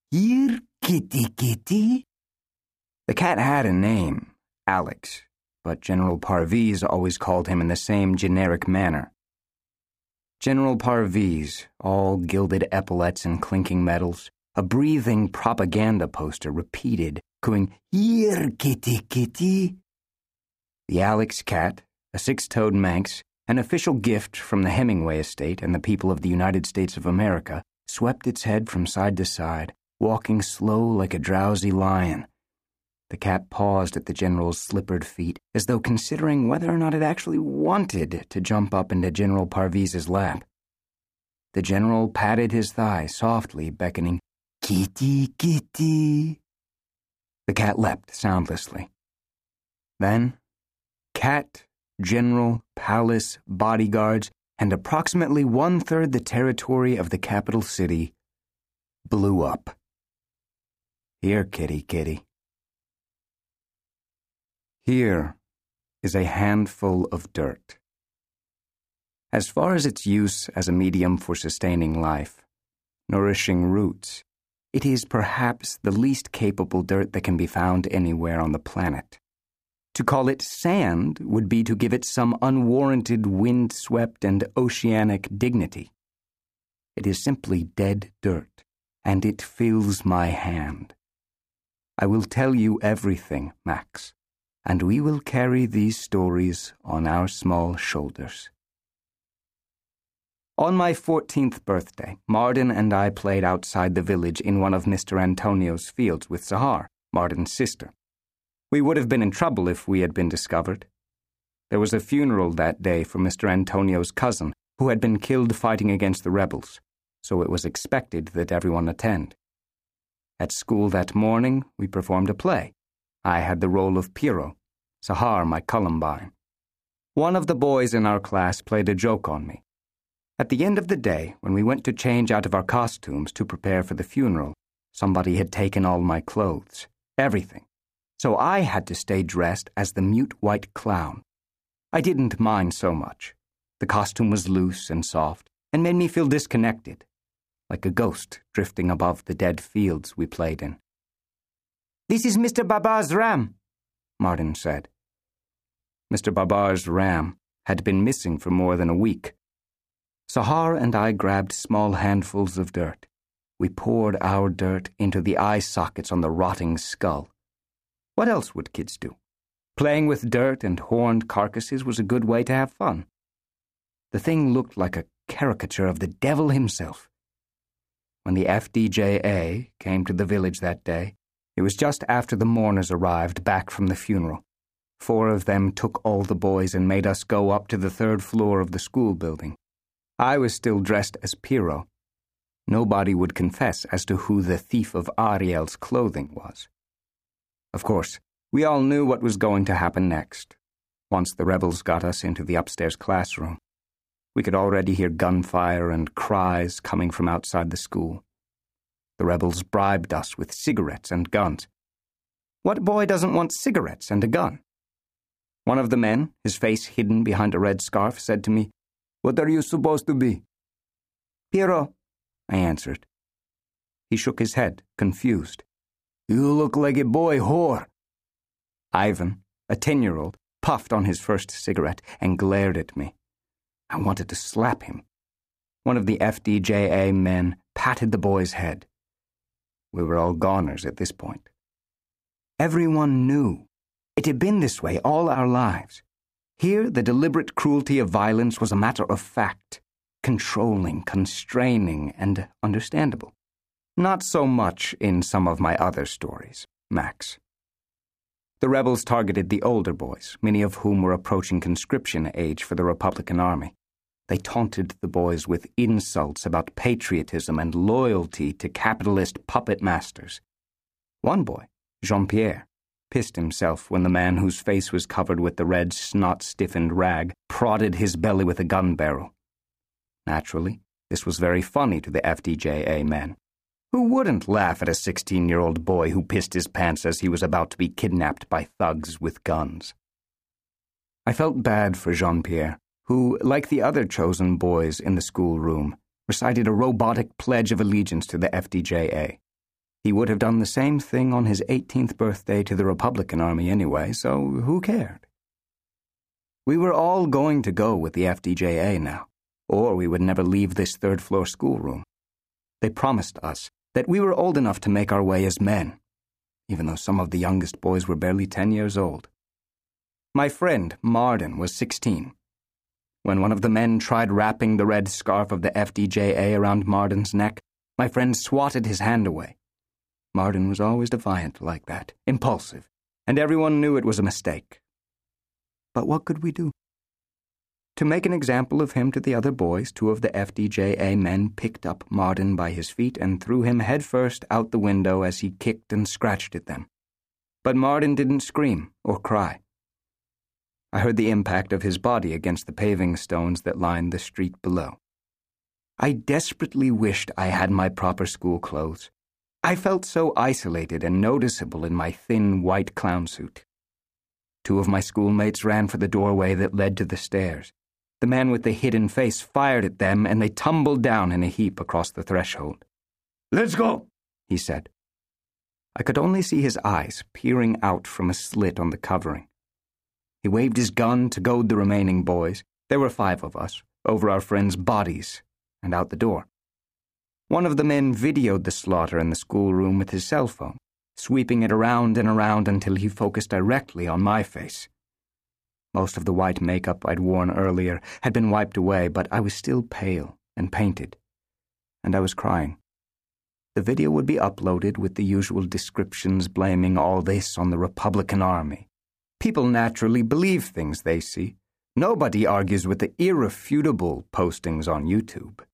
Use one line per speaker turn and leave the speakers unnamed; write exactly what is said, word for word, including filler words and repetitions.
Here, kitty, kitty. The cat had a name, Alex, but General Parviz always called him in the same generic manner. General Parviz, all gilded epaulets and clinking medals, a breathing propaganda poster repeated, cooing, Here, kitty, kitty. The Alex cat, a six-toed Manx, an official gift from the Hemingway estate and the people of the United States of America, swept its head from side to side, walking slow like a drowsy lion. The cat paused at the general's slippered feet, as though considering whether or not it actually wanted to jump up into General Parviz's lap. The general patted his thigh softly, beckoning, Kitty, kitty. The cat leapt soundlessly. Then, cat, general, palace, bodyguards, and approximately one-third the territory of the capital city blew up. Here, kitty, kitty. Here is a handful of dirt. As far as its use as a medium for sustaining life, nourishing roots, it is perhaps the least capable dirt that can be found anywhere on the planet. To call it sand would be to give it some unwarranted wind-swept and oceanic dignity. It is simply dead dirt, and it fills my hand. I will tell you everything, Max, and we will carry these stories on our small shoulders. On my fourteenth birthday, Martin and I played outside the village in one of Mister Antonio's fields with Sahar, Martin's sister. We would have been in trouble if we had been discovered. There was a funeral that day for Mister Antonio's cousin, who had been killed fighting against the rebels, so it was expected that everyone attend. At school that morning, we performed a play. I had the role of Piero, Sahar my Columbine. One of the boys in our class played a joke on me. At the end of the day, when we went to change out of our costumes to prepare for the funeral, somebody had taken all my clothes, everything. So I had to stay dressed as the mute white clown. I didn't mind so much. The costume was loose and soft and made me feel disconnected, like a ghost drifting above the dead fields we played in. This is Mister Babar's ram, Martin said. Mister Babar's ram had been missing for more than a week. Sahar and I grabbed small handfuls of dirt. We poured our dirt into the eye sockets on the rotting skull. What else would kids do? Playing with dirt and horned carcasses was a good way to have fun. The thing looked like a caricature of the devil himself. When the F D J A came to the village that day, it was just after the mourners arrived back from the funeral. Four of them took all the boys and made us go up to the third floor of the school building. I was still dressed as Piero. Nobody would confess as to who the thief of Ariel's clothing was. Of course, we all knew what was going to happen next. Once the rebels got us into the upstairs classroom, we could already hear gunfire and cries coming from outside the school. The rebels bribed us with cigarettes and guns. What boy doesn't want cigarettes and a gun? One of the men, his face hidden behind a red scarf, said to me, What are you supposed to be? Piero, I answered. He shook his head, confused. You look like a boy whore. Ivan, a ten-year-old, puffed on his first cigarette and glared at me. I wanted to slap him. One of the F D J A men patted the boy's head. We were all goners at this point. Everyone knew. It had been this way all our lives. Here, the deliberate cruelty of violence was a matter of fact, controlling, constraining, and understandable. Not so much in some of my other stories, Max. The rebels targeted the older boys, many of whom were approaching conscription age for the Republican Army. They taunted the boys with insults about patriotism and loyalty to capitalist puppet masters. One boy, Jean-Pierre, pissed himself when the man whose face was covered with the red snot-stiffened rag prodded his belly with a gun barrel. Naturally, this was very funny to the F D J A men. Who wouldn't laugh at a sixteen-year-old boy who pissed his pants as he was about to be kidnapped by thugs with guns? I felt bad for Jean-Pierre, who, like the other chosen boys in the schoolroom, recited a robotic pledge of allegiance to the F D J A. He would have done the same thing on his eighteenth birthday to the Republican Army anyway, so who cared? We were all going to go with the F D J A now, or we would never leave this third-floor schoolroom. They promised us that we were old enough to make our way as men, even though some of the youngest boys were barely ten years old. My friend, Marden, was sixteen. When one of the men tried wrapping the red scarf of the F D J A around Marden's neck, my friend swatted his hand away. Marden was always defiant like that, impulsive, and everyone knew it was a mistake. But what could we do? To make an example of him to the other boys, two of the F D J A men picked up Marden by his feet and threw him headfirst out the window as he kicked and scratched at them. But Marden didn't scream or cry. I heard the impact of his body against the paving stones that lined the street below. I desperately wished I had my proper school clothes. I felt so isolated and noticeable in my thin white clown suit. Two of my schoolmates ran for the doorway that led to the stairs. The man with the hidden face fired at them, and they tumbled down in a heap across the threshold. "Let's go," he said. I could only see his eyes peering out from a slit on the covering. He waved his gun to goad the remaining boys, there were five of us, over our friends' bodies, and out the door. One of the men videoed the slaughter in the schoolroom with his cell phone, sweeping it around and around until he focused directly on my face. Most of the white makeup I'd worn earlier had been wiped away, but I was still pale and painted, and I was crying. The video would be uploaded with the usual descriptions blaming all this on the Republican Army. People naturally believe things they see. Nobody argues with the irrefutable postings on YouTube.